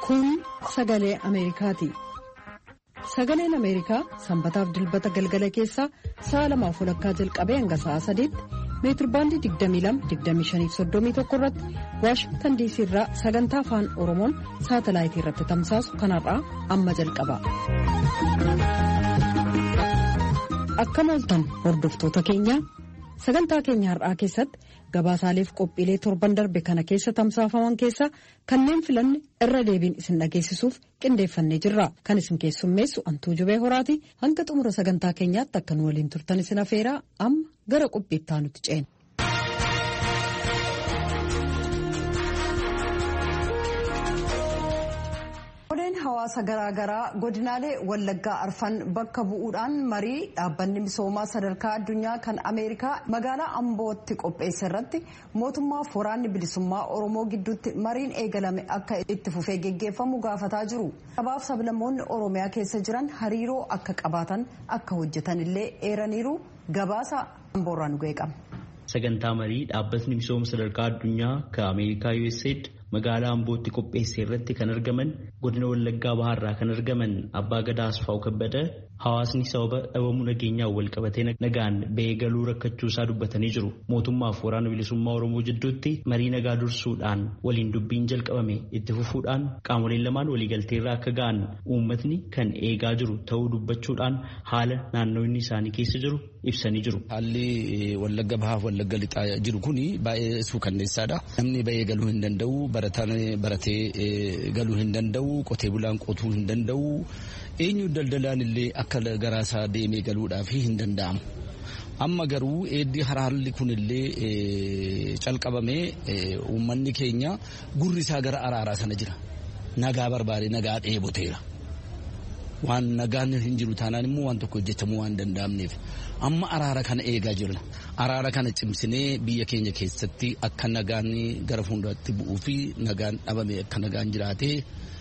Kun sagalee Ameerikaati. Sagaleen Ameerikaa sanbataaf dilbata galgala keessaa sa'a 2:00 jalqabee hanga sa'a 3:00 meetirbaandii 22-25-31 irratti Waashingtan DC irraa sagantaa afaan Oromoon saatalaayitii irratti tamsaasu kanarraa amma jalqaba. Akkam ooltan hordoftoota keenya. Sagantaa keenya har'aa keessatti gabaasaaleef qophiilee torban darbe kana keessa tamsaafaman keessaa kanneen filanne irra deebiin isin dhageessisuuf qindeeffannee jirra. Kan isin keessummeessu Antuu Jubee Horaati. Hanga xumura sagantaa keenyaatti akka nu waliin turtan isin afeeraa amma gara qophiittaa nuti ceena. Hawaasa garaagaraa godinaalee Wallaggaa Arfan bakka bu'uudhaan marii dhaabbanni misoomaa sadarkaa addunyaa kan Ameerikaa magaalaa Ambootti qopheesse irratti mootummaa fi waraanni bilisummaa Oromoo gidduutti mariin eegalame akka itti fufee geggeeffamu gaafataa jiru. Sabaaf sablammoonni Oromiyaa keessa jiran hariiroo akka qabaatan akka hojjetan illee eeraniiru. Gabaasa Amboorraa nu geeqama. Sagantaa marii dhaabbatni misooma sadarkaa addunyaa kan Ameerikaa USAID magaalaa Ambootti qopheesse irratti kan argaman godina Wallaggaa Bahaarraa kan argaman Abbaa Gadaa Asfaw Kabbada hawaasni sababa dhabamuu nageenyaan wal qabatee nagaan ba'ee galuu rakkachuu isaa dubbatanii jiru. Mootummaaf waraana bilisummaa Oromoo jidduutti marii nagaa dursuudhaan waliin dubbiin jalqabame itti fufuudhaan qaamoleen lamaan waliigalteerraa akka ga'an uummatni kan eegaa jiru ta'uu dubbachuudhaan haala naannoonni isaanii keessa jiru ibsanii jiru. Haalli Wallagga Bahaaf Wallagga Lixaa jiru kuni baay'ee suukanneessaadha. Namni ba'ee galuu hin danda'u, barataan baratee galuu hin danda'u, qotee bulaan qotuu hin danda'u, eenyu daldalaan illee akka garaasaa deemee galuudhaaf hin danda'amu. Amma garuu eeddi haalli kunillee calqabamee uummanni keenya gurri isaa gara araaraa sana jira. Nagaa barbaade nagaa dheeboteera. Waan nagaan hin jiru taanaan immoo waan tokko hojjetamuu waan danda'amneef amma araara kana eegaa jirra. Araara kana cimsinee biyya keenya keessatti akka nagaan gara fuulduraatti bu'uu fi nagaan dhabame akka nagaan jiraatee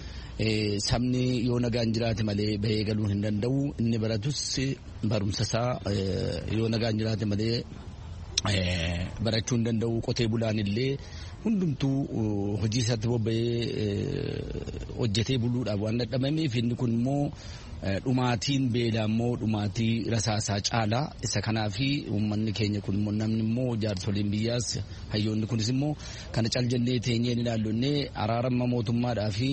sabni yoo nagaan jiraate malee bahee galuu hin danda'u. Inni baratus barumsa isaa yoo nagaan jiraate malee barachuu hin danda'u. Qotee bulaan illee hundumtuu hojii isaatti bobba'ee hojjetee buluudhaaf waan dadhabameef inni kun immoo dhumaatiin beelaa immoo dhumaatii rasaasaa caalaa isa kanaafi uummanni keenya kun immoo namni immoo jaarsoliin biyyaas hayyoonni kunis immoo kana caljannee teenyee ilaallonnee araarama mootummaadhaa fi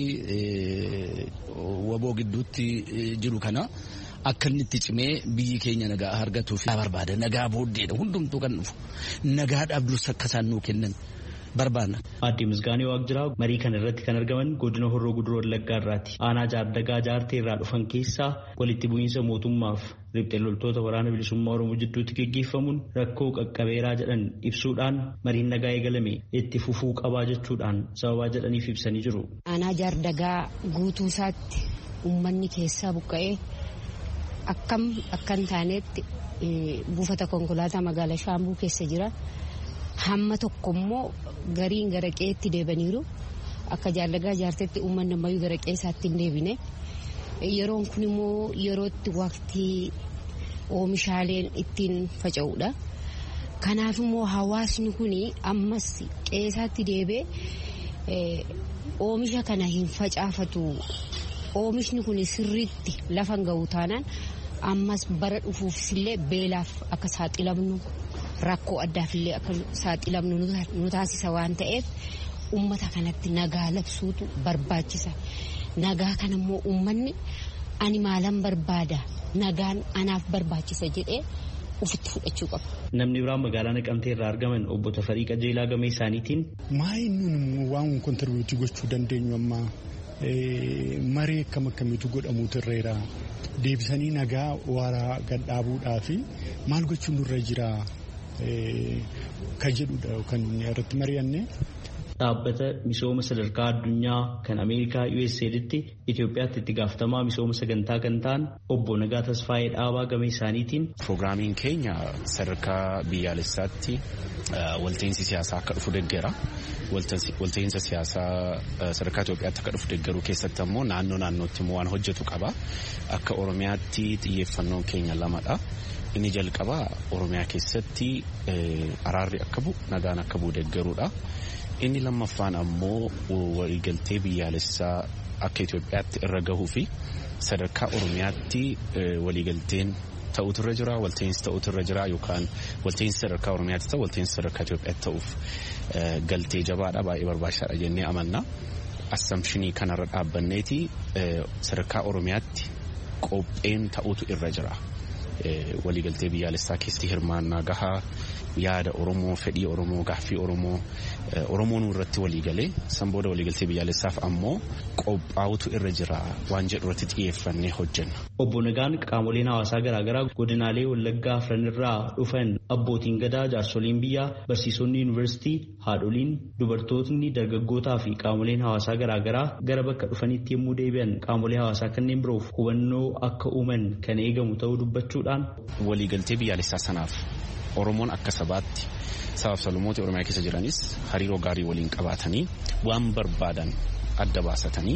waboo gidduutti jiru kana akka inni itti cimee biyyi keenya nagaa argatuuf barbaada. Nagaa booddeedha hundumtuu kan dhufu nagaadhaaf dursa akka isaan nuu kennan barbaanna. Aadde Misgaanee Waaqjiraa marii kana irratti kan argaman godina Horroo Guduroo Wallaggaa irraati. Aanaa Jaardagaa Jaartee irraa dhufan keessaa walitti bu'iinsa mootummaaf riphxee loltoota waraana bilisummaa Oromoo jidduutti gaggeeffamuun rakkoo qaqqabeeraa jedhan ibsuudhaan mariin nagaa eegalame itti fufuu qabaa jechuudhaan sababaa jedhaniif ibsanii jiru. Aanaa Jaardagaa guutuu isaatti uummanni keessaa buqqa'ee akkan taanetti buufata konkolaataa magaalaa Shaambuu keessa jira. Hamma tokko immoo gariin gara qe'eetti deebaniiru. Akka Jaardagaa Jaarteetti uummanni ammayyuu gara qe'ee isaatti hin deebine. Yeroon kun immoo yerootti waqtii oomishaaleen ittiin faca'uudha. Kanaaf immoo hawaasni kun ammas qe'ee isaatti deebee oomisha kana hin facaafatu. Oomishni kun sirriitti lafa hin ga'u taanaan ammas bara dhufuufis illee beelaaf akka saaxilamnu rakkoo addaaf illee akka saaxilamnu nu taasisa waan ta'eef uummata kanatti nagaa labsuutu barbaachisa. Nagaa kana immoo uummanni ani maalan barbaada nagaan anaaf barbaachisa jedhee ofitti fudhachuu qaba. Namni biraan magaalaa Naqamtee irraa argaman obbo Tafarii Qajeelaa gamee isaaniitiin maayinuun waan kontirbiuutii gochuu dandeenyu amma maree akkamiitu godhamuutu irreera deebisanii nagaa waaraa gad dhaabuudhaa fi maal gochuun nurra jira kan jedhudha kan irratti mari'anne. Dhaabbata misooma sadarkaa addunyaa kan Ameerikaa USAID'tti Itoophiyaatti itti gaafatamaa misooma sagantaa kan ta'an obbo Nagaa Tasfaayee Dhaabaa gamee isaaniitiin. Pirogiraamiin keenya sadarkaa biyyaalessaatti walta'iinsi siyaasaa akka dhufu deeggera. Walta'iinsa siyaasaa sadarkaa Itoophiyaatti akka dhufu deeggaruu keessatti ammoo naannootti immoo waan hojjetu qaba. Akka Oromiyaatti xiyyeeffannoon keenya lamadha. Inni jalqabaa Oromiyaa keessatti araarri akka bu'u nagaan akka bu'u deeggaruudha. Inni lammaffaan ammoo waliigaltee biyyaalessaa akka Itoophiyaatti irra gahuu fi sadarkaa Oromiyaatti waliigalteen ta'utu irra jira, walta'iinsi ta'utu irra jira yookaan walta'iinsi sadarkaa Oromiyaatti ta'u walta'iinsi sadarkaa Itoophiyaatti ta'uuf galtee jabaadha, baay'ee barbaachisaadha jennee amanna. Assumptionii kanarra dhaabbanneeti sadarkaa Oromiyaatti qopheen ta'utu irra jira. Waliigaltee biyyaalessaa keessatti hirmaannaa gahaa, yaada Oromoo, fedhii Oromoo, gaaffii Oromoon irratti waliigalee san booda waliigaltee biyyaalessaaf ammoo qophaa'utu irra jira waan jedhu irratti xiyyeeffannee hojjenna. Obbo Nagaan qaamoleen hawaasaa garaagaraa godinaalee Wallaggaa afran irraa dhufan abbootiin gadaa, jaarsoliin biyyaa, barsiisonni yuunivarsiitii, haadholiin, dubartootni, dargaggootaa fi qaamoleen hawaasaa garaagaraa gara bakka dhufanitti yommuu deebi'an qaamolee hawaasaa kanneen biroof hubannoo akka uuman kan eegamu ta'uu dubbachuudhaan waliigaltee biyyaalessaa sanaaf Oromoon akka sabaatti sabaaf sablammoota Oromiyaa keessa jiranis hariiroo gaarii waliin qabaatanii waan barbaadan adda baasatanii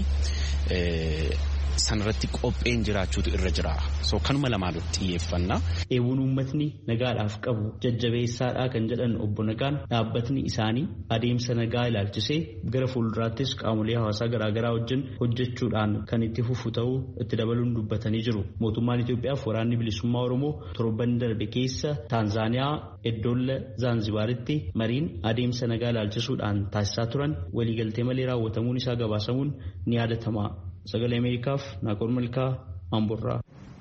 sanarratti qopheen jiraachuutu irra jira. So kanuma lamaan xiyyeeffannaa. Eewwun uummatni nagaadhaaf qabu jajjabeessaadhaa kan jedhan obbo Nagaan dhaabbatni isaanii adeemsa nagaa ilaalchisee gara fuulduraattis qaamolee hawaasaa garaagaraa wajjin hojjechuudhaan kan itti fufu ta'uu itti dabaluun dubbatanii jiru. Mootummaan Itoophiyaaf waraanni bilisummaa Oromoo torban darbe keessa Taanzaaniyaa Eddoolla Zaanzibaaritti mariin adeemsa nagaa ilaalchisuudhaan taasisaa turan waliigaltee malee raawwatamuun isaa gabaasamuun ni yaadatama. Sagalee Ameerikaaf Naaqol Malkaa Amburraa.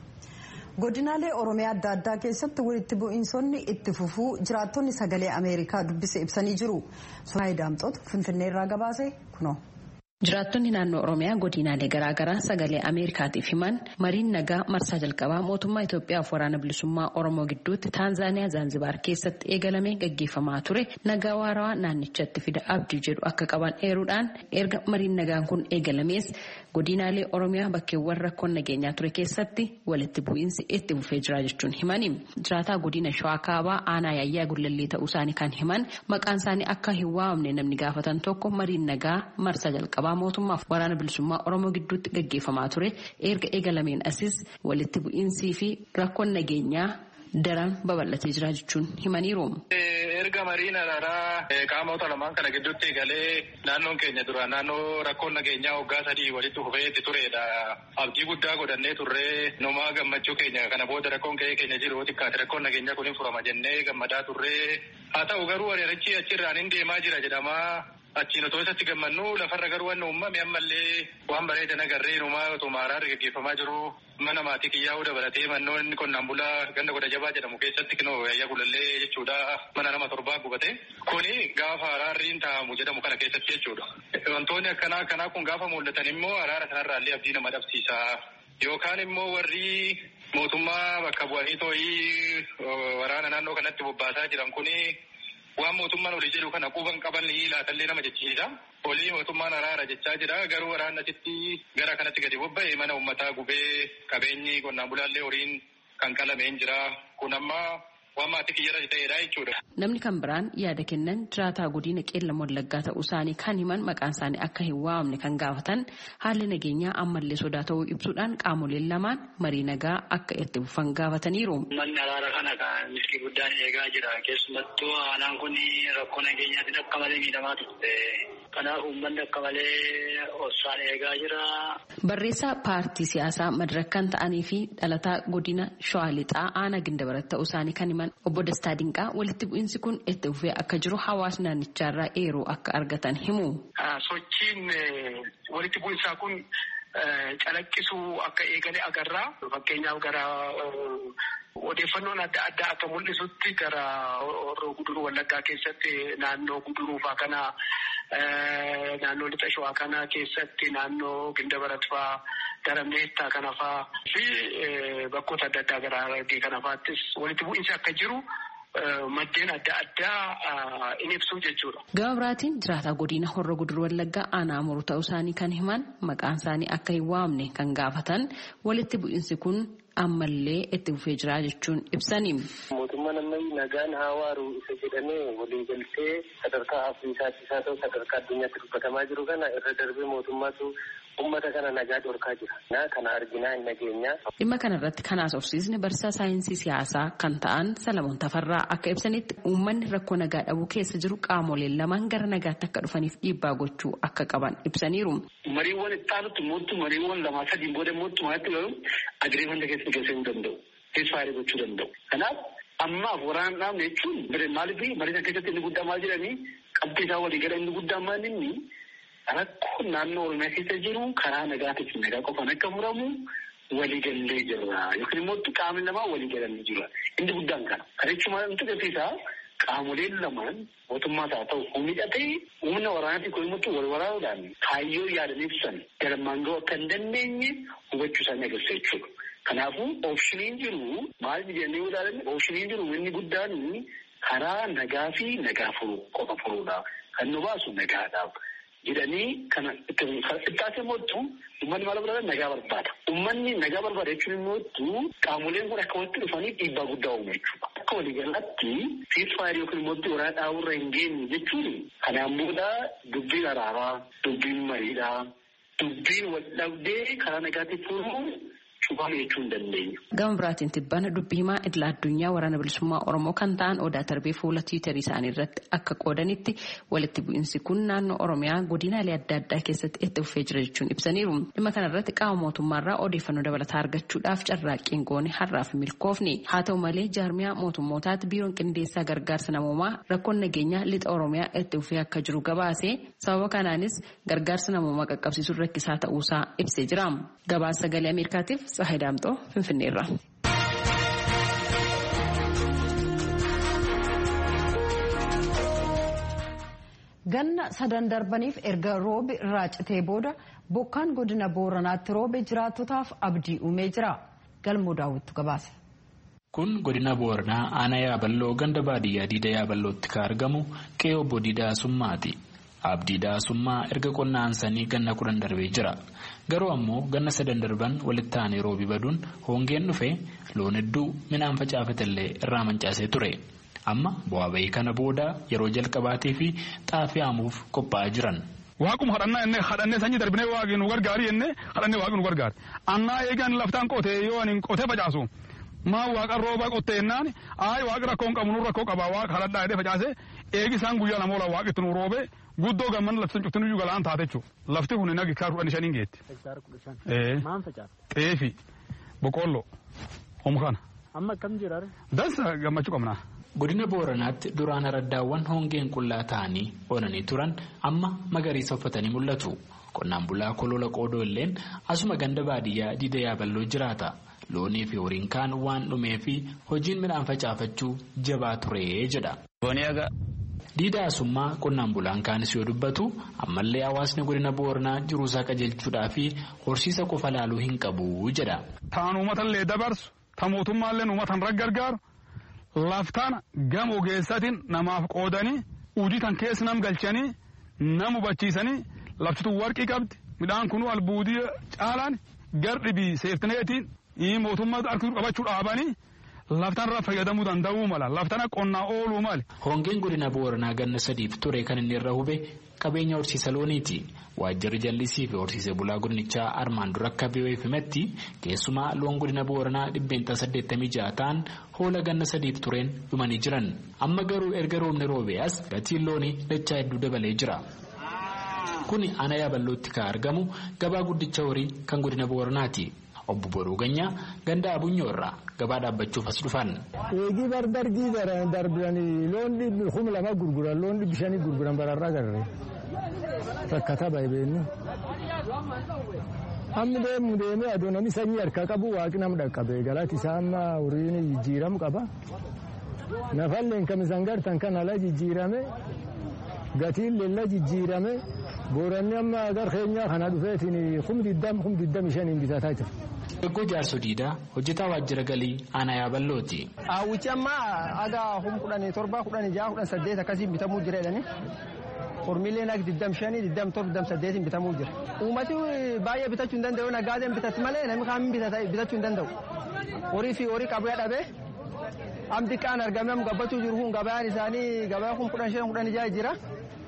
Godinaalee Oromiyaa adda addaa keessatti walitti bu'iinsonni itti fufuu jiraattonni Sagalee Ameerikaa dubbise ibsanii jiru. Sunaayi Daamxoot Finfinnee irraa gabaase kunoo. Jiraattonni naannoo Oromiyaa godinaalee garaagaraa Sagalee Ameerikaatiif himan mariin nagaa marsaa jalqabaa mootummaa Itoophiyaaf waraana bilisummaa Oromoo gidduutti Taanzaaniyaa Zaanzibaar keessatti eegalamee gaggeeffamaa ture nagaa waarawaa naannichatti fida abdii jedhu akka qaban eeruudhaan erga mariin nagaan kun eegalamees godinaalee Oromiyaa bakkeewwan rakkoon nageenyaa ture keessatti walitti bu'iinsi itti fufee jira jechuun himani. Jiraataa godina Shawaa Kaabaa aanaa Yaayyaa Gullallee ta'uu isaanii kan himan maqaan isaanii akka hin waamne namni gaafatan tokko mariin nagaa marsaa jalqabaa mootummaaf waraana bilisummaa Oromoo gidduutti gaggeeffamaa ture erga eegalameen asis walitti bu'iinsii fi rakkoon nageenyaa daran babal'atee jira jechuun himaniiru. Erga mariin araaraa qaamota lamaan kana gidduutti eegalee naannoon keenya dura naannoo rakkoon nageenyaa waggaa 3 walitti fufeetti turedha. Abdii guddaa godhannee turree numaa gammachuu keenya kana booda rakkoon keenya jiru xiqqaate rakkoon nageenyaa kun hin furama jennee gammadaa turree haa ta'u garuu ariichi achirraan hin deemaa jira jedhamaa. Achiin otoo isatti gammannu lafarra garuu waan uumame ammallee waan bareedan agarree numaa otoo maaraarri gaggeeffamaa jiru mana maatii kiyyaa'uu dabalatee mannoonni qonnaan bulaa ganda godha jabaa jedhamu keessatti kinoo Yaayyaa Gullallee jechuudha mana nama 7 gubate. Kuni gaafa araarriin taa'amu jedhamu kana keessatti jechuudha. Wantoonni akkanaa kun gaafa mul'atan immoo araara kanarraallee abdii nama dhabsiisa. Yookaan immoo warri mootummaa bakka bu'anii too'ii waraana naannoo kanatti bobbaasaa jiran kuni waan mootummaan olii jedhu kana quban qaban laatallee nama jechiisa. Olii mootummaan araara jechaa jira garuu waraanni asitti gara kanatti gadi bobba'e mana uummataa gubee qabeenyi qonnaan bulaallee horiin kan qalameen jira. Kun amma waan maatii kiyyarra ta'edha jechuudha. Namni kan biraan yaada kennan jiraataa godina Qeellam Wallaggaa ta'uu isaanii kan himan maqaan isaanii akka hin waamne kan gaafatan haalli nageenyaa ammallee sodaa ta'uu ibsuudhaan qaamoleen lamaan marii nagaa akka itti fufan gaafataniiru. Manni araara kana kan milkii guddaan eegaa jira. Keessumattuu aanaan kun rakkoo nageenyaatiin akka malee miidhamaa turte. Kanaaf uummanni akka malee osaan eegaa jira. Barreessaa paartii siyaasaa Madirakkan ta'anii fi dhalataa godina Shawaa Lixaa aanaa Gindabarat ta'uu isaanii kan himan obbo Dastaa Dinqaa walitti bu'iinsi kun itti fufee akka jiru hawaasni naannicharraa eeruu akka argatan himu. Sochiin walitti bu'iinsaa kun calaqqisuu akka eegale agarra. Fakkeenyaaf gara odeeffannoon adda addaa akka mul'isutti gara Horroo Guduruu Wallaggaa keessatti naannoo Guduruufaa kana naannoo Lixa Shawaa kana keessatti naannoo Gindabarat fa'aa gara Meettaa kana fa'aa fi bakkoota adda addaa gara Harargee kana fa'aattis walitti bu'iinsi akka jiru maddeen adda addaa in ibsuu jechuudha. Gama biraatiin jiraataa godina Horroo Guduruu Wallaggaa aanaa Amuruu ta'uu isaanii kan himan maqaan isaanii akka hin waamne kan gaafatan walitti bu'iinsi kun ammallee itti fufee jira jechuun ibsanii. Mootummaan ammayyi nagaan haa waaru isa jedhamee waliigaltee sadarkaa Afriikaattis haa ta'u sadarkaa addunyaatti dubbatamaa jiru kana irra darbee mootummaatu uummata kana nagaa dhorkaa jira. Kana arginaa hin nageenyaa. Dhimma kanarratti kan haasofsiisne barsiisaa saayinsii siyaasaa kan ta'an Salamoon Tafarraa akka ibsanitti uummanni rakkoo nagaa dhabuu keessa jiru qaamoleen lamaan gara nagaatti akka dhufaniif dhiibbaa gochuu akka qaban ibsaniiru. Mariiwwan itti aanutti mootu mariiwwan lamaa sadiin booda mootummaatti garuu agreemanta keessa geessuu danda'u. Ceesfaarii gochuu danda'u. Kanaaf ammaaf waraana dhaabne jechuun maaliif mariina keessatti inni guddaa maal jedhanii qabxii isaa walii gala inni guddaa maal inni rakkoo naannoo Oromiyaa keessa jiru karaa nagaatiin nagaa qofaan akka furamu waliigallee jirra yookiin immoo qaamni lamaa waliigalanii jira. Inni guddaan kana. Kana jechuun maal nuti agarsiisa qaamoleen lamaan mootummaa haa ta'u humidhatee humna waraanaatti kun immoo wal waraanuudhaan kaayyoo yaadanii ibsan galmaan ga'uu akka hin dandeenye hubachuu isaanii agarsiisa jechuudha. Kanaafuu oopshiniin jiru maal jennee ilaalan oopshiniin jiru inni guddaan karaa nagaa fi nagaa furuu qofa furuudha. Kan nu baasu nagaadhaaf. Jedhanii kana ittaasee mootu uummanni maal barbaada nagaa barbaada. Uummanni nagaa barbaada jechuun immoo qaamoleen kun akka walitti dhufanii dhiibbaa guddaa uumu jechuudha. Akka waliigalaatti ceesfaarii yookiin immoo waraana dhaabuu hin geenye jechuun kanaan booda dubbiin araaraa, dubbiin mariidhaa, dubbiin wal dhabdee karaa nagaatiin furuu cufaame jechuu hin dandeenyu. Gama biraatiin tibbana dubbii himaa idila addunyaa waraana bilisummaa Oromoo kan ta'an Odaa Tarbee fuula Tiwiitarii isaanii irratti akka qoodanitti walitti bu'iinsi kun naannoo Oromiyaa godinaalee adda addaa keessatti itti fufee jira jechuun ibsaniiru. Dhimma kanarratti qaama mootummaarraa odeeffannoo dabalataa argachuudhaaf carraaqqiin goone har'aaf milkoofni. Haa ta'u malee jaarmiyaa mootummootaatti biiroon qindeessaa gargaarsa namoomaa rakkoon nageenyaa lixa Oromiyaa itti fufee akka jiru gabaase sababa kanaanis gargaarsa namoomaa qaqqabsiisuun rakkisaa ta'uusaa ibsee jira. Gabaasa Sagalee Ameerikaatiif Tsahaay Daamxoo Finfinneerra. Ganna sadan darbaniif erga roobi irraa citee booda bokkaan godina Booranaatti roobe jiraattotaaf abdii uumee jira. Galmoo Daawwittu gabaase. Kun godina Booranaa aanaa Yaaballoo ganda baadiyyaa Diida Yaaballootti kan argamu qe'ee obbo Diidaa Summaati. Abdii Daasummaa erga qonnaan sanii ganna 10 darbee jira. Garuu ammoo ganna 3 darban walitti aanee roobi baduun hongeen dhufe loon hedduu midhaan facaafatellee irraa mancaasee ture. Amma bu'aa bahii kana booda yeroo jalqabaatii fi xaafii haamuuf qophaa'aa jiran. Waaquma hadhannee sanyii darbinee waaqni nu gargaari jennee hadhannee waaqni nu gargaari. Annaa eegan laftaan qotee yoo ani qotee facaasu maa waaqa rooba qottee jennaan waaqi rakkoo hin qabu nu rakkoo qaba waaqa hadhadhaa jedhee facaase eegi isaan guyyaa lama oola waaqitti nu roobe. Guddoo gamman lafti cuftin iyyuu galaan taate jechuudha. Lafti kun nagi hektaara 15 geetti. Maal facaasa? Xeefi, boqqolloo, homkana. Amma akkam jira? Dansa gammachuu qabna. Godina Booranaatti duraan araddaawwan hongeen qullaa ta'anii onanii turan amma magariisa uffatanii mul'atu. Qonnaan bulaa Kolola Qoodoo illeen asuma ganda baadiyyaa Diida Yaaballoo jiraata. Loonii fi horiin kaan waan dhumee fi hojiin midhaan facaafachuu jabaa ture jedha. Diida Asummaa qonnaan bulaan kaanis yoo dubbatu ammallee hawaasni godina Booranaa jiruusaa qajeelchuudhaa fi horsiisa qofa laaluu hin qabu jedha. Taan uummatallee dabarsu, ta mootummaallee uummatan gargaaru, laftaan gama ogeessatiin namaaf qoodanii, hojii tan keessa nam galchanii, nam hubachiisanii, laftitu warqii qabdi, midhaan kun albuudii caalaan gardhibii seeftineetiin mootummaa harkisuu qabachuu dhaabanii. Laftaan irraa fayyadamuu danda'uu mala. Laftaan qonnaa ooluu mali. Hongeen godina Booranaa ganna 3 ture kan inni irra hube qabeenya horsiisa looniiti. Waajjirri jallisii fi horsiisee bulaa godinichaa armaan dura akka beeksifametti keessumaa loon godina Booranaa 86 ta'an hoola ganna 3 tureen dhumanii jiran. Amma garuu erga roobni roobee as gatiin loonii dachaa hedduu dabalee jira. Kuni aanaa Yaaballootti kan argamu gabaa guddicha horii kan godina Booranaati. Obbo Boruu Ganyaa ganda Abunyoorraa gabaa dhaabbachuuf as dhufan. Eegii bardargii darbanii loon 200 gurguran loon 500 gurguran bararraa garree rakkata baay'eennu. Hammi deemee adoo namni sanyii harkaa qabu waaqni nama dhaqqabe galati isaa amma horiin jijjiiramu qaba. Nafalleen kamisan gartan kan ala jijjiirame gatiin leella jijjiirame Booranni amma agar keenyaa kana dhufeetiin 25 bitataa jira. Eegoo Jaarso Diidaa hojjetaa waajjira galii aanaa Yaaballooti. Hawwichi amma aga 17, 16, 18 akkasiin bitamuu jira jedhanii. Hormiileen akka 25, 27, 28 bitamuu jira. Uummati baay'ee bitachuu hin danda'u nagaadeen bitatti malee namni kaan bitachuu hin danda'u. Horii fi horii qabu dhabee amti kaan argamee gabbachuu jiru kun gabaan isaanii gabaa 15, 16 jira.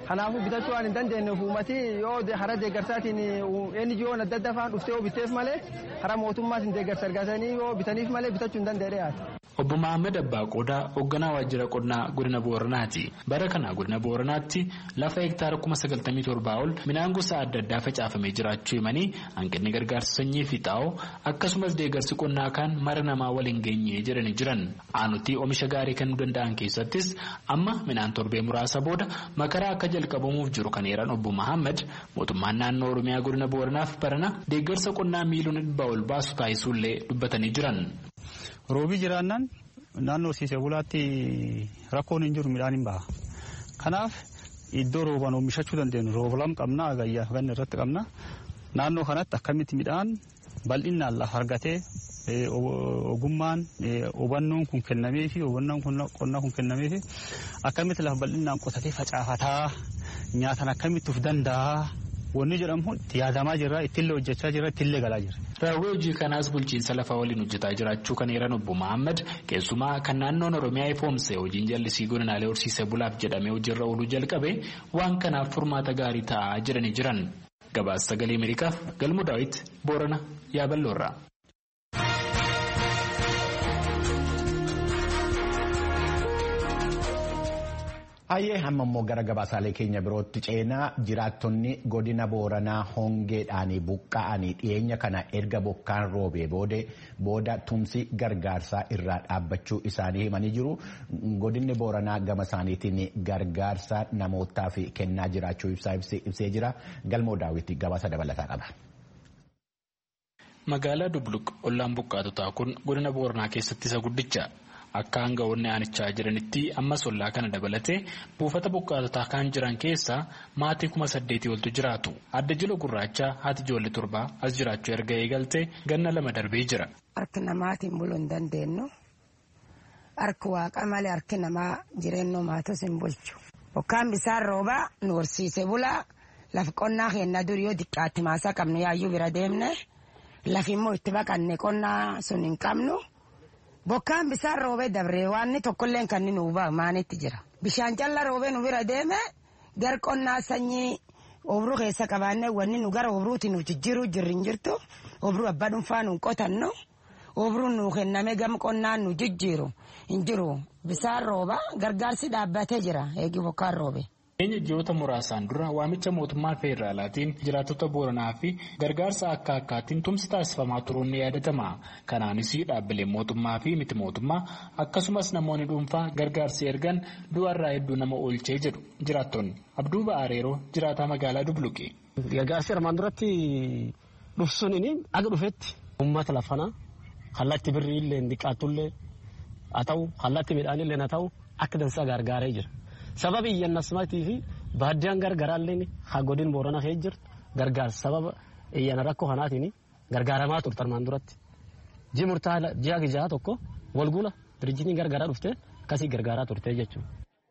Kanaafuu bitachuu waan hin dandeenyeef uummati yoo hara deeggarsaatiin NGO'n adda addaa faan dhuftee yoo bitteef malee hara mootummaatiin deeggarsa argatanii yoo bitaniif malee bitachuu hin dandeenye. Obbo Mahammad Abbaa Qodaa hoogganaa waajjira qonnaa godina Booranaati. Bara kana godina Booranaatti lafa hektaara 97 ol midhaan gosa adda addaa facaafamee jiraachuu himanii hanqinni gargaarsa sanyii fi xaa'oo akkasumas deeggarsi qonnaa kan mara namaa waliin geenyee jedhanii jiran. Aanutii oomisha gaarii kennuu danda'an keessattis amma midhaan torbee muraasa booda makaraa akka jalqabamuuf jiru kan eeran Obbo Mahammad mootummaan naannoo Oromiyaa godina Booranaaf barana deeggarsa qonnaa miiliyoona 100 ol baasu taasisuullee dubbatanii jiran. Roobii jiraannaan naannoo horsiisee bulaatti rakkoon hin jiru midhaan hin baha. Kanaaf iddoo roobaan oomishachuu dandeenyu rooba lama qabna agayyaa ganna irratti qabna. Naannoo kanatti akkamitti midhaan bal'inaan lafa argatee ogummaan hubannoon kun kennamee fi hubannoon qonnaa kun kennamee fi akkamitti lafa bal'inaan qotatee facaafataa nyaatan akkamitti of danda'a. Wanni jedhamu itti yaadamaa jirra, ittillee hojjechaa jirra, ittillee galaa jirra. Raawwii hojii kanaas bulchiinsa lafaa waliin hojjetaa jiraachuu kan eeran Obbo Mahammad keessumaa kan naannoon Oromiyaa ifoomse hojiin jallisii godinaalee horsiisee bulaaf jedhamee hojiirra ooluu jalqabe waan kanaaf furmaata gaarii ta'aa jiranii jiran. Gabaasa Sagalee Ameerikaaf Galmoo Daawit Boorana Yaaballoorraa. Hayyee hamma immoo gara gabaasaalee keenya birootti ceenaa jiraattonni godina Booranaa hongeedhaan buqqa'anii dhiyeenya kana erga bokkaan roobee booda tumsi gargaarsaa irraa dhaabbachuu isaanii himanii jiru. Godinni Booranaa gama isaaniitiin gargaarsa namootaaf kennaa jiraachuu ibsee jira. Galmoo Daawwitii gabaasa dabalataa qaba. Magaalaa Dubluq ollaan buqqaatotaa kun godina Booranaa keessatti isa guddicha. Akka aangawoonni aanichaa jiranitti ammas ollaa kana dabalatee buufata buqqaatotaa kan jiran keessaa maatii 8,000 oltu jiraatu. Adda Jiloo Gurraachaa haati ijoollee 7 as jiraachuu erga eegalte ganna 2 darbee jira. Harki namaatiin buluu hin dandeenyu. Harki waaqa malee harki namaa jireenya maatos hin bulchu. Bokkaan bisaan roobaa nu horsiisee bulaa lafa qonnaa keenya durii yoo xiqqaatti maasaa qabnu yaayyuu bira deemne lafi immoo itti baqanne qonnaa sun hin qabnu. Bokkaan bisaan roobee dabree waan tokkolleen kan nu hubaa maanitti jira. Bishaan callaa roobee nu bira deeme gar qonnaa sanyii obruu keessa qabaannee wanni nu gara obruuti nu jijjiiruu jirri hin jirtu. Obruu abbaa dhuunfaa nu qotannu. Obruu nu kenname gam qonnaan nu jijjiiru hin jiru. Bisaan rooba gargaarsi dhaabbatee jira eegi bokkaan roobe. Keenya ji'oota muraasaan dura waamicha mootummaa feederaalaatiin jiraattota Booranaa fi gargaarsa akka akkaatiin tumsi taasifamaa turuun ni yaadatama. Kanaanis dhaabbileen mootummaa fi miti mootummaa akkasumas namoonni dhuunfaa gargaarsi ergan du'arraa hedduu nama oolchee jedhu jiraattonni. Abduu Ba'aareeroo jiraataa magaalaa Dubluqi. Gargaarsi armaan duratti dhufsuun aga dhufetti uummata lafanaa kallattii birrii illee dhiqaatullee haa ta'u kallattii midhaanillee haa ta'u akka dansaa gargaaree jira. Sababa iyyannasmaatii fi baaddiyaan gargaaraallee haa godin Booranaa kee jirtu gargaarsa sababa iyyana rakkoo kanaatiin gargaaramaa turte armaan duratti. Ji'a gijaa tokko walgula dirjitiin gargaaraa dhuftee akkasii gargaaraa turte jechuudha.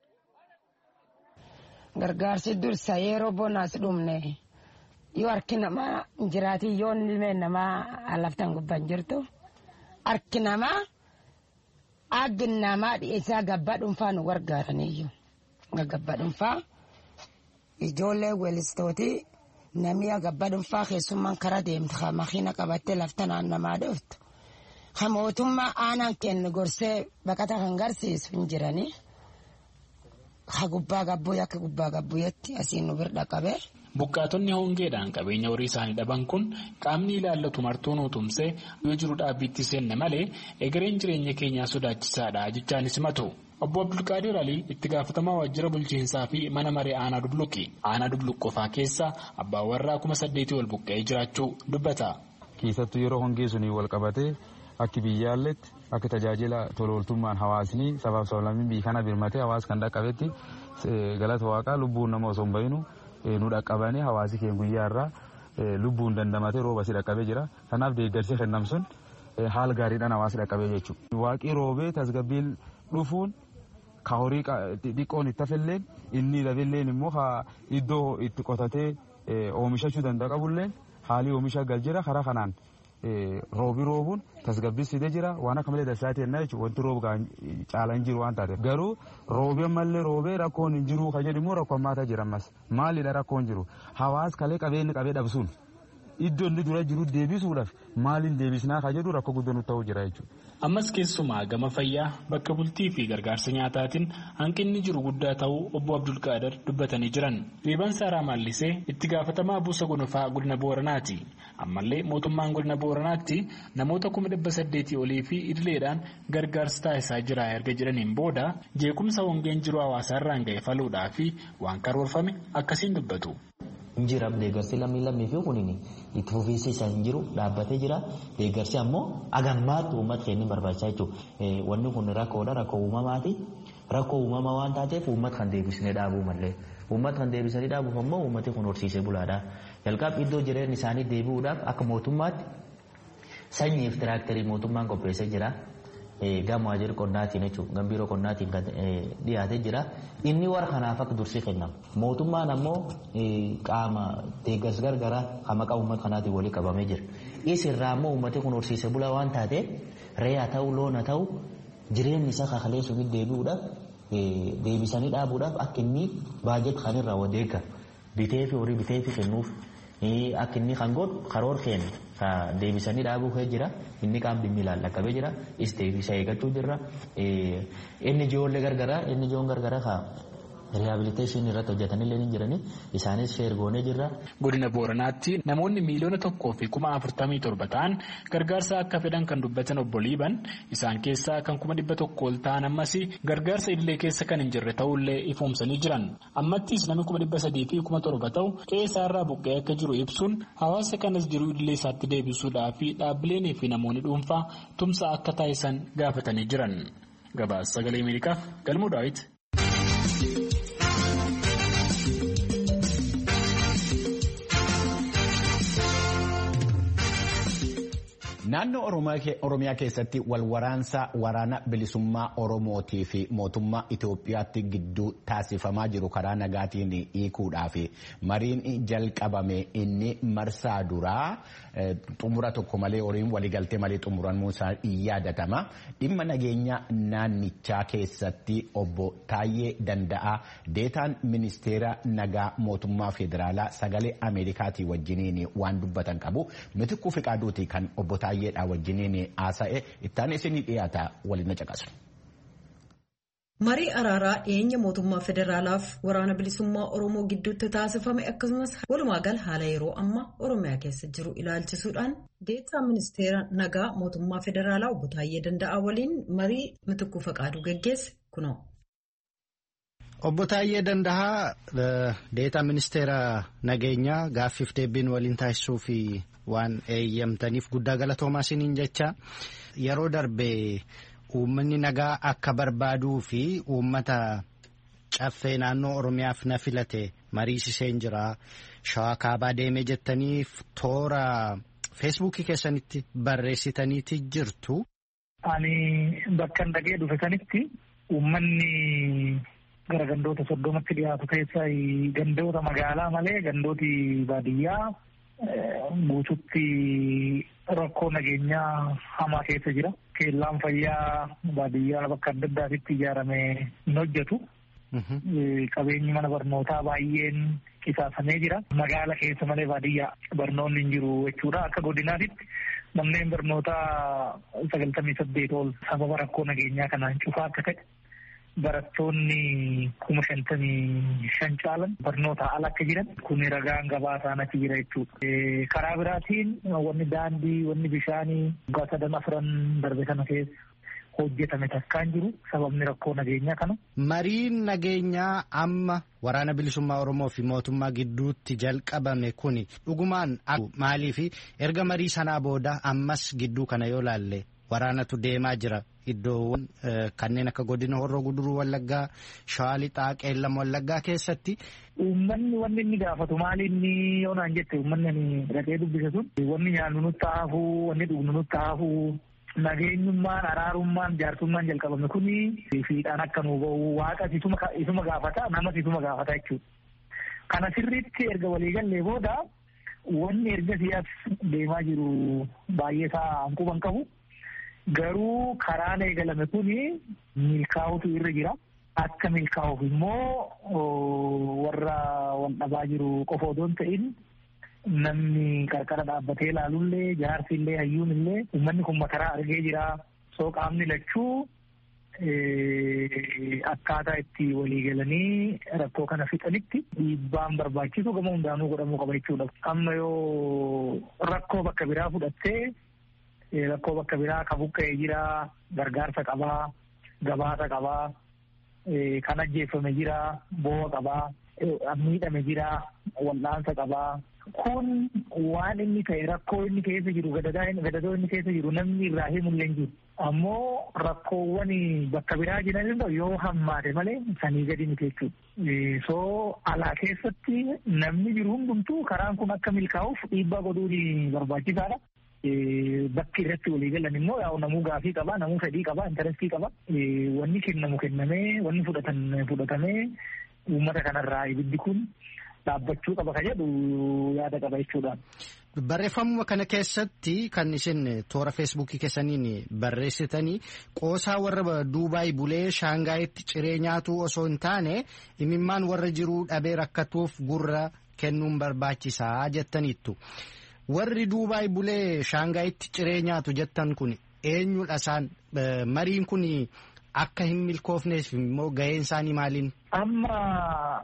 Gargaarsi dursa yeroo bonaas dhumne yoo harki namaa jiraatii yoo ilmeen namaa laftan gubbaan jirtu harki namaa aggi namaa dhiyeessaa gabbaa dhuunfaa nu gargaaraniyyuu. Gabbaa dhuunfaa ijoollee weellistootii namni gabbaa dhuunfaa keessummaan karaa deemtu haa makiina qabattee lafta naannamaa dhuftu. Haa mootummaa aanaan kennu gorsee baqata kan garsiisu hin jiranii. Haa gubbaa gabbuu akka gubbaa gabbuuyetti asiin nu bira qabee. Buqqaatonni hongeedhaan qabeenya horii isaanii dhaban kun qaamni ilaallatu martuu nu tumsee yoo jiru dhaabbiitti seenne malee egereen jireenya keenyaa sodaachisaadha jechaanis himatu. Obbo Abdulqaadir Alii itti gaafatamaa waajjira bulchiinsaa fi mana maree aanaa Dubluqi. Aanaa Dubluq qofaa keessa abbaan warraa 8,000 ol buqqa'ee jiraachuu dubbata. Keessattuu yeroo hongee sunii wal qabatee akka biyyaalletti akka tajaajila tolooltummaan hawaasni sabaaf sablammiin biyya kana birmatee hawaas kan dhaqqabetti galata waaqaa lubbuun nama osoo hin bahinu nu dhaqqabanii hawaasi keenya guyyaa irraa lubbuun dandamatee rooba si dhaqqabee jira. Kanaaf deeggarsi kennam sun haala gaariidhaan hawaasi dhaqqabee jechuudha. Waaqii roobee tasgabbiin dhufuun ka horii xiqqoon itti hafilleen inni daballeen immoo iddoo itti qotatee oomishachuu danda'a qabulleen haalii oomisha gal jira karaa kanaan roobi roobuun tasgabbisiisee jira waan akka malee dasaa ta'e jechuudha wanti roobu caalaan jiru waan taateef garuu roobi ammallee roobee rakkoon hin jiru kan jedhu immoo rakkoo hammaataa jira ammas maalidha rakkoon jiru hawaas kalee qabeenyi qabee dhabsuun iddoo inni dura jiru deebisuudhaaf maaliin deebisnaa kan jedhu rakkoo guddaan ta'uu jira jechuudha. Ammas keessumaa gama fayyaa bakka bultii fi gargaarsa nyaataatiin hanqinni jiru guddaa ta'uu obbo Abdulqaadir dubbatanii jiran. Riibaan Saaraa Maallisee itti gaafatamaa buusa gonfaa godina Booranaati. Ammallee mootummaan godina Booranaatti namoota 800 olii fi idileedhaan gargaarsa taasisaa jira erga jedhaniin booda jeequmsa hongeen jiru hawaasaarraan ga'e faluudhaa fi waan karoorfame akkasiin dubbatu. Injira deeggarsi lammii fi kunin itti fufiinsa hin jiru dhaabbatee jira. Deeggarsi ammoo agammaatti uummata keenya barbaachisaa jechuudha. Wanni kun rakkoodha rakkoo uumamaati. Rakkoo uumamaa waan taateef uummata kan deebisnee dhaabuu malee. Uummata kan deebisanii dhaabuuf ammoo uummati kun horsiisee bulaadha. Jalqaba iddoo jireenya isaanii deebi'uudhaaf akka mootummaatti sanyiif tiraaktarii mootummaan qopheessee jira. Gama waajjira qonnaatiin jechuudha. Gambiiroo qonnaatiin kan dhiyaatee jira. Inni warra kanaaf akka dursii kennama. Mootummaan ammoo qaama deeggarsa gargaraa kan maqaa uummata kanaatiin walii qabamee jira. Isirraa ammoo uummati kun horsiisee bulaa waan taateef re'aa ta'uu loona ta'uu jireenyi isaa kakalee sunitti deebi'uudhaaf deebisanii dhaabuudhaaf akka inni baajet kan irraa wadeegga bitee fi horii bitee fi kennuuf akka inni kan godhu karoor keenya deebisanii dhaabuu jira. Inni qaam dhimmi ilaallaqabee jira. Deebisa eeggachuu jirra. Inni ijoollee gargaraa inni ijoon gargaraa rehabiliteeshinii irratti hojjetanillee ni jirani. Isaanis sheergoonee jirra. Godina Booranaatti namoonni miliyoona 1,047 ta'an gargaarsa akka fedhan kan dubbatan obbo Liiban isaan keessaa kan 100 ol ta'an ammas gargaarsa idilee keessa kan hin jirre ta'ullee ifoomsanii jiran. Ammattis namni 307 ta'u qe'ee isaarraa buqqee akka jiru ibsuun hawaasa kanas jiru idilee isaatti deebisuudhaa fi dhaabbileenii fi namoonni dhuunfaa tumsa akka taasisan gaafatanii jiran. Gabaasa Sagalee Ameerikaaf Galmuu Daawit. Naannoo Oromiyaa keessatti walwaraansa waraana bilisummaa Oromootii fi mootummaa Itoophiyaatti gidduu taasifamaa jiru karaa nagaatiin hiikuudhaaf mariin jalqabame inni marsaa duraa xumura tokko malee horiin waliigaltee malee xumuramuu isaa yaadatama. Dhimma nageenya naannichaa keessatti obbo Taayyee Danda'aa deetaan ministeera nagaa mootummaa federaalaa Sagalee Ameerikaatii wajjiniin waan dubbatan qabu. Mitikkuu Fiqaaduuti kan obbo Taayyeedhaa wajjiniin haasa'e ittaan isinii dhiyaata waliin caqasu. Marii araaraa dhiyeenya mootummaa federaalaaf waraana bilisummaa Oromoo gidduutti taasifame akkasumas walumaa gala haala yeroo ammaa Oromiyaa keessa jiru ilaalchisuudhaan deetaa ministeera nagaa mootummaa federaalaa obbo Taayyee Danda'aa waliin marii Mitikkuu Fiqaaduu gaggeesse kunoo. Obbo Taayyee Danda'aa deetaa ministeera nageenyaa gaaffiif deebiin waliin taasisuu fi waan eeyyamtaniif guddaa galatoomaa isiniin jecha yeroo darbe uummanni nagaa akka barbaaduu fi uummata caffee naannoo Oromiyaaf na filate mariisiseen jira. Shawaa kaabaa deemee jettaniif toora feesbuukii keessanitti barreessitaniiti jirtu. Ani bakka dhaqee dhufe sanitti uummanni gara gandoota 30tti dhiyaatu keessaa gandoota magaalaa malee gandooti baadiyyaa guututti rakkoo nageenyaa hamaa keessa jira. Keellaan fayyaa baadiyyaa bakka adda addaatitti ijaarame hin hojjetu. Qabeenyi mana barnootaa baay'een qisaasamee jira. Magaala keessa malee baadiyyaa barnoonni hin jiru jechuudha. Akka godinaatitti manneen barnootaa 98 ol sababa rakkoo nageenyaa kanaan cufaa akka ta'e. Barattoonni 55,000 caalan barnoota ala akka jiran kun ragaan gabaasaan achi jira jechuudha. Karaa biraatiin wanni daandii, wanni bishaanii waggaa 3-4 darbe kana keessa hojjetame takkaan jiru sababni rakkoo nageenyaa kana. Mariin nageenyaa amma waraana bilisummaa Oromoo fi mootummaa gidduutti jalqabame kuni dhugumaan maaliifi erga marii sanaa booda ammas gidduu kana yoo laalle waraanatu deemaa jira. Iddoowwan kanneen akka godina Horroo Guduruu Wallaggaa, Shawaa Lixaa, Qeellam Wallaggaa keessatti. Uummanni wanni inni gaafatu maali inni yoo naan jette uummanni ani dhaqee dubbise sun wanni nyaannu nutti haafuu, wanni dhugnu nutti haafuu, nageenyummaan, araarummaan, jaarsummaan jalqabame kuni fiidhaan akka nuu bahu waaqa isuma gaafata, namas isuma gaafata jechuudha. Kana sirriitti erga waliigallee booda wanni ergasii as deemaa jiru baay'ee isaa hanquban qabu. Garuu karaan eegalame kun milkaa'utu irra jira. Akka milkaa'uuf immoo warra wal dhabaa jiru qofa odoo hin ta'in namni qarqara dhaabbatee ilaalullee jaarsi illee hayyuun illee uummanni kun makaraa argee jira. Soo qaamni lachuu akkaataa itti walii galanii rakkoo kana fixanitti dhiibbaan barbaachisu gama hundaanuu godhamuu qaba jechuudha. Amma yoo rakkoo bakka biraa fudhattee rakkoo bakka biraa ka buqqa'ee jira, gargaarsa qabaa, gabaasa qabaa, kan ajjeeffame jira, boo'a qabaa, miidhame jira, wal'aansa qabaa. Kun waan inni ta'e rakkoo inni keessa jiru gadadoo inni keessa jiru namni irraa himullee hin jiru. Ammoo rakkoowwan bakka biraa jiran yoo hammaate malee sanii gadi miti jechuudha. Soo alaa keessatti namni jiru hundumtuu karaan kun akka milkaa'uuf dhiibbaa godhuun barbaachisaadha. Bakki irratti walii galan immoo yaa namuu gaafii qaba, namuu fedhii qaba, intarestii qaba. Wanni kennamu kennamee, wanni fudhatamee uummata kanarraa ibiddi kun dhaabbachuu qaba ka jedhu yaada qaba jechuudha. Barreeffamuma kana keessatti kan isin toora feesbuukii keessaniin barreessitanii qoosaa warra Duubaay bulee Shaangaayitti ciree nyaatu osoo hin taane imimmaan warra jiruu dhabee rakkatuuf gurra kennuun barbaachisaa jettaniittu. Warri Duubaay bulee Shaangaayitti ciree nyaatu jettan kun eenyudha isaan? Mariin kun akka hin milkoofneef immoo gaheen isaanii maaliin? Amma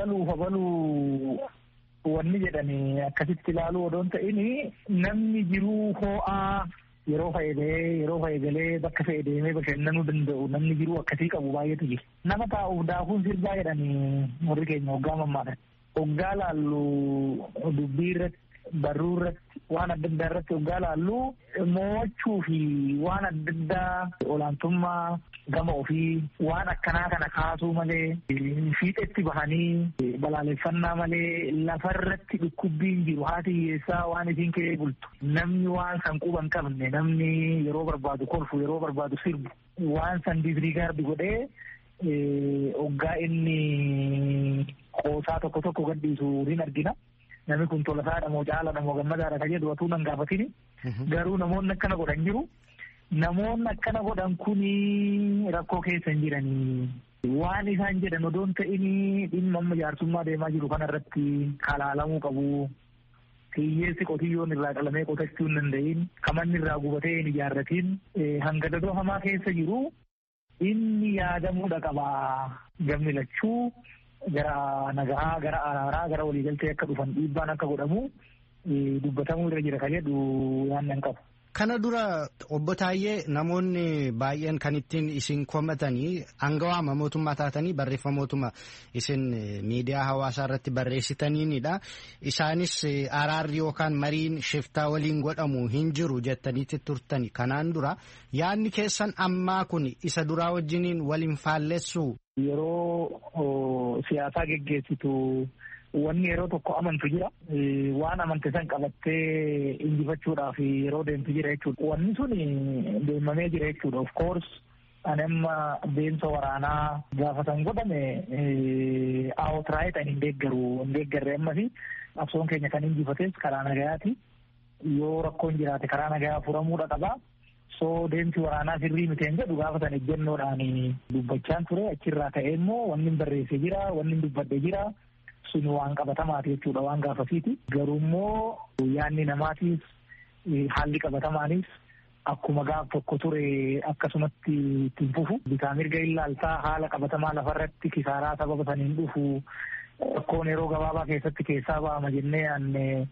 abaluu wanni jedhanii akkasitti ilaaluu odoon ta'ini namni jiruu hoo'aa yeroo fayyadalee bakka fayyadamee bashannanuu danda'u namni jiruu akkasii qabu baay'eetu jira. Nama taa'uuf daakuun sirbaa jedhanii warri keenya hoggaa mammaadha. Hoggaa laallu dubbii irratti barruu irratti waan adda addaa irratti hoggaa laallu mo'achuu fi waan adda addaa olaantummaa gama ofii waan akkanaa kana kaasuu malee fiixetti bahanii balaaleffannaa malee lafarratti dhukkubbiin jiru haati hiyyeessaa waan isiin kee bultu namni waan san quba hin qabne namni yeroo barbaadu kolfu yeroo barbaadu sirbu waan san disrigaardi godhee hoggaa inni qoosaa tokko gadhiisu hin argina. Namni kun tolasaadha moo caalaadha moo gammadaadha ka jedhu atuu nan gaafatini. Garuu namoonni akkana godhan jiru. Namoonni akkana godhan kuni rakkoo keessa hin jiranii. Waan isaan jedhan odoon ta'ini dhimma amma jaarsummaa deemaa jiru kanarratti kalaalamuu qabu. Hiyyeessi qotiyyoon irraa qalamee qotachuu hin danda'in. Kamanni irraa gubatee hin ijaarratiin. Hanga dadoo hamaa keessa jiru inni yaadamuudha qaba. Gamni lachuu gara nagahaa, gara araaraa, gara waliigaltee akka dhufan dhiibbaan akka godhamu dubbatamuu irra jira ka jedhu yaannan qabu. Kana dura obbo Taayyee namoonni baay'een kan ittiin isin komatanii aangawaama mootummaa taatanii barreeffamootuma isin miidiyaa hawaasaa irratti barreessitaniinidha. Isaanis araarri yookaan mariin shiftaa waliin godhamu hin jiru jettaniitti turtani. Kanaan dura yaadni keessan ammaa kun isa duraa wajjiniin waliin faallessu. Yeroo siyaasaa geggeessitu wanni yeroo tokko amantu jira. Waan amante san qabattee injifachuudhaaf yeroo deemtu jira jechuudha. Wanni sun deemamee jira jechuudha. Of course ani amma deemsa waraanaa gaafa san godhame outright hin deeggarre ammasi qabsoon keenya kan injifates karaa nagayaati. Yoo rakkoon jiraate karaa nagayaa furamuudha qaba. So deemsi waraanaa sirrii miteen jedhu gaafa san ejjennoodhaan dubbachaan ture achirraa ka'ee immoo wanni barreessee jira wanni dubbadde jira sun waan qabatamaati jechuudha waan gaafasiiti. Garuu immoo yaadni namaatiif haalli qabatamaanis akkuma gaaf tokko ture akkasumatti ittiin fufu bitaa mirga ilaaltaa haala qabatamaa lafarratti kisaaraa sababa saniin dhufu rakkoon yeroo gabaabaa keessatti keessaa ba'ama jennee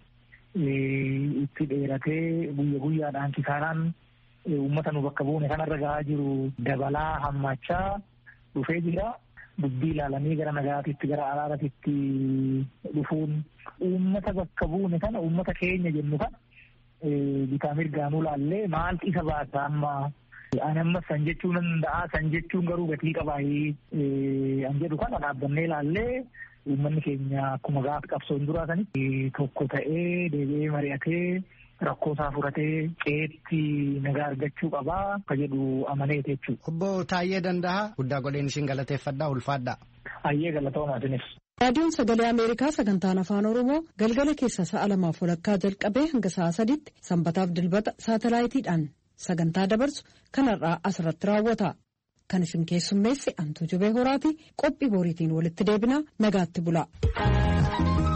itti dheeratee guyyaadhaan kisaaraan uummata nu bakka buune kanarra gahaa jiru dabalaa hammaachaa dhufee jira. Dubbii ilaalanii gara nagaatitti gara araaratitti dhufuun uummata bakka buune kana uummata keenya jennu kana bitaa mirgaanuu laallee maaltu isa baasa amma ani amma san jechuu nan danda'a san jechuun garuu gatii qabaayii an jedhu kana dhaabbannee laallee uummanni keenya akkuma gaafa qabsoon duraa sanitti tokko ta'ee deebi'ee mari'atee rakkoo isaa furatee qeetti nagaa argachuu qabaa ka jedhu amaneeti jechuudha. Obbo Taayyee Danda'a guddaa godheen isin galateeffadhaa ulfaadhaa. Ayyee galatoomaa isinis. Raadiyoon Sagalee Ameerikaa sagantaan Afaan Oromoo galgala keessa sa'a 2:00 jalqabee hanga sa'a 3:00 sanbataaf dilbata saatalaayitiidhaan sagantaa dabarsu kanarraa asirratti raawwata. Kan isin keessummeesse Antuu Jubee Horaati. Qophii boriitiin walitti deebinaa nagaatti bulaa.